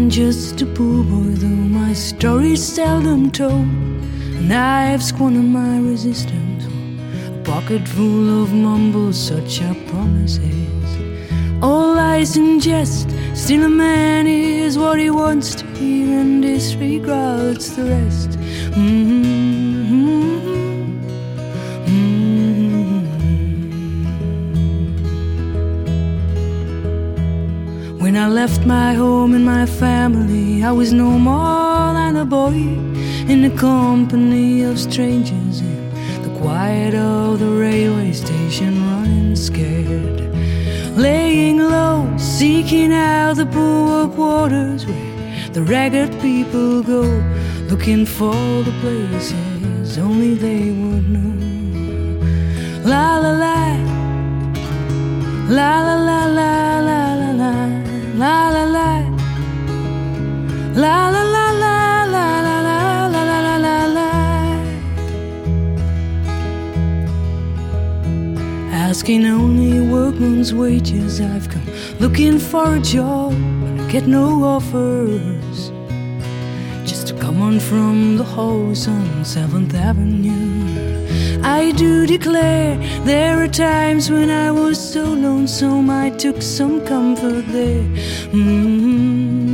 just a poor boy, though my story's seldom told, and I've squandered my resistance. A pocket full of mumbles, such are promises. All lies and jest, still a man is what he wants to hear and disregards the rest. When I left my home and my family, I was no more than a boy in the company of strangers, in the quiet of the railway station, running scared, laying low, seeking out the poor quarters where the ragged people go, looking for the places only they would know. La la la, la la la la la la la, la la la, la la la la la la la la la la la. Asking only workman's wages, I've come looking for a job and I get no offers, just to come on from the halls on 7th Avenue. I do declare there are times when I was so lonesome I took some comfort there.